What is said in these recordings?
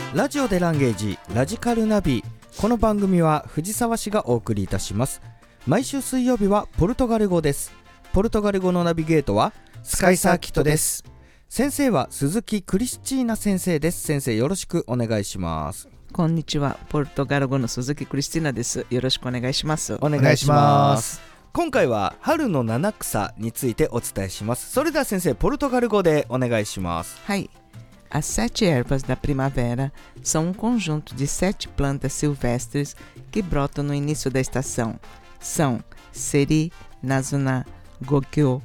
ラジオでランゲージラジカルナビ。この番組は藤沢市がお送りいたします。毎週水曜日はポルトガル語です。ポルトガル語のナビゲートはスカイサーキットです。先生は鈴木クリスチーナ先生です。先生よろしくお願いします。 こんにちは、ポルトガル語の鈴木クリスティーナです。よろしくお願いします。 お願いします。今回は春の七草についてお伝えします。それでは先生、ポルトガル語でお願いします。 はい。As sete ervas da primavera são conjunto de 7 plantas silvestres que brotam no início da estação. São seri, nazuna, gokyo,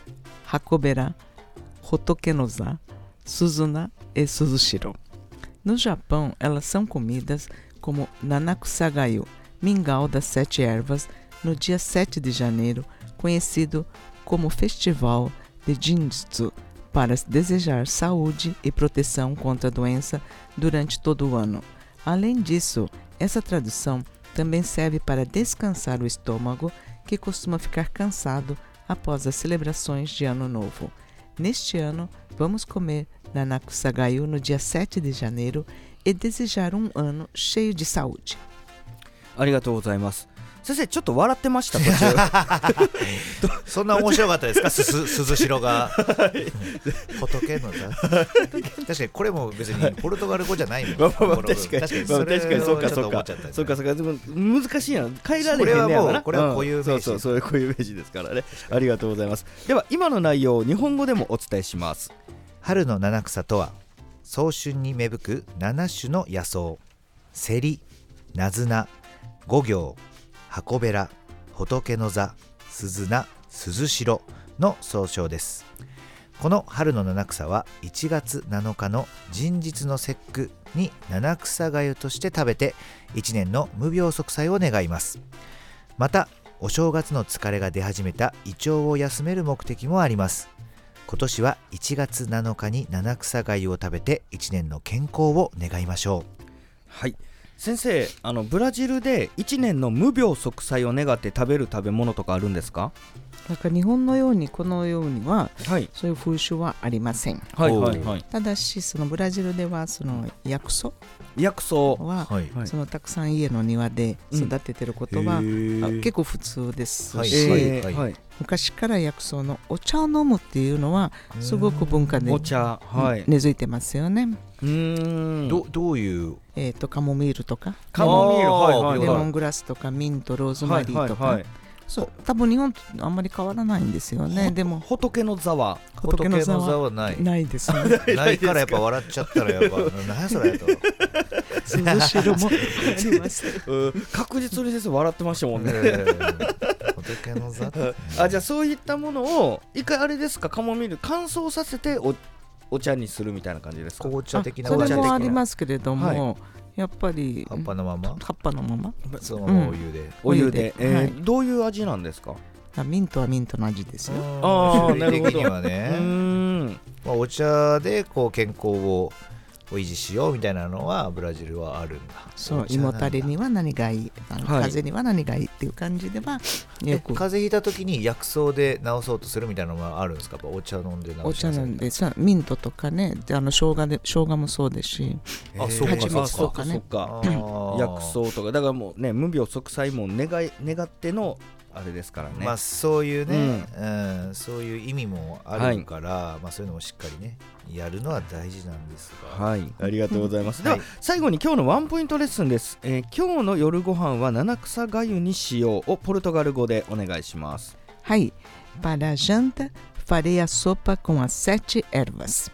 hakobera, hotokenoza, suzuna e suzushiro. No Japão, elas são comidas como nanakusagayu, mingau das 7 ervas, no dia 7 de janeiro, conhecido como Festival de Jinjutsu, para desejar saúde e proteção contra a doença durante todo o ano. Além disso, essa tradução também serve para descansar o estômago, que costuma ficar cansado após as celebrações de Ano Novo. Neste ano, vamos comer nanakusagayu no dia 7 de janeiro e desejar um ano cheio de saúde. ありがとうございます。先生ちょっと笑ってました途中そんな面白かったですか鈴代が仏の座確かにこれも別にポルトガル語じゃないもん確かにそうかそうかでも難しいやん変えられへんねやからこれは固有名詞、 そういう固有名詞ですからね。ありがとうございます。では今の内容を日本語でもお伝えします。 春の七草とは早春に芽吹く7種の野草、セリ、ナズナ、五行、箱べら、仏の座、鈴菜、鈴代の総称です。この春の七草は1月7日の人日の節句に七草粥として食べて1年の無病息災を願います。またお正月の疲れが出始めた胃腸を休める目的もあります。今年は1月7日に七草粥を食べて1年の健康を願いましょう。 はい、先生、ブラジルで1年の無病息災を願って食べる食べ物とかあるんですか？ なんか日本のようにこのようには、 はい、 そういう風習はありません。 はいはいはい、 ただしそのブラジルではその薬草は、 はいはい、 そのたくさん家の庭で育ててることは、結構普通ですし、昔から薬草のお茶を飲むっていうのはすごく文化でお茶、はい、 根付いてますよね。 どういうカモミールとかカモミール、はいはいはい、 レモングラスとかミント、ローズマリーとか、はいはいはい、そう多分日本とあんまり変わらないんですよね。でも仏の座はないですね。 ないからやっぱ笑っちゃったらやっぱ何やそれと涼しろもあります確実に先生笑ってましたもんね仏の座じゃあそういったものを一回あれですか、カモミール乾燥させてお茶にするみたいな感じですか？ 紅茶的なそれもありますけれども、はい、やっぱり葉っぱのままそのままお湯で、はい、どういう味なんですか？ ミントはミントの味ですよ。 種類的にはねお茶でこう健康を維持しようみたいなのはブラジルはあるんだ。 そう、胃もたれには何がいい、風邪には何がいいっていう感じではよく。 風邪ひいた時に薬草で治そうとするみたいなのはあるんですか？お茶飲んで治す。 お茶飲んでミントとかね、生姜もそうですし、蜂蜜とかね、 薬草とかだからもうね、無病息災も願ってのあれですからね。 まあそういうね、そういう意味もあるから、はい、まあそういうのもしっかりねやるのは大事なんですが、 はい、ありがとうございます。では最後に今日のワンポイントレッスンです。今日の夜ご飯は七草粥にしようをポルトガル語でお願いします。 はい、para janta farei a sopa com as 7 ervas。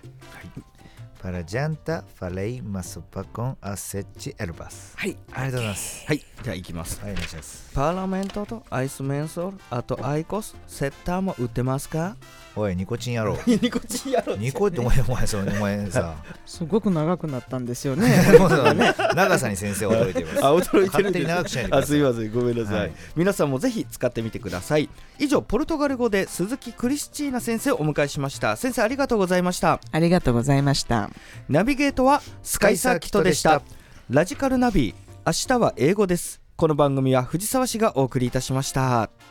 Para janta farei uma sopa com as 7 ervas。はい、ありがとうございます。 はい、じゃあ行きます。 はい、お願いします。 パーラメントとアイスメンソール、あとアイコス、セッターも売ってますか？ おい、ニコチンやろう。 ニコチンやろう。 ニコってお前さすごく長くなったんですよね。 長さに先生驚いてます。 驚いてる。 勝手に長くしないでください。 すいません、ごめんなさい。皆さんもぜひ使ってみてください。以上、ポルトガル語で鈴木クリスチーナ先生をお迎えしました。先生ありがとうございました。 ありがとうございました。 ナビゲートはスカイサーキットでした。ラジカルナビ、明日は英語です。この番組は藤沢市がお送りいたしました。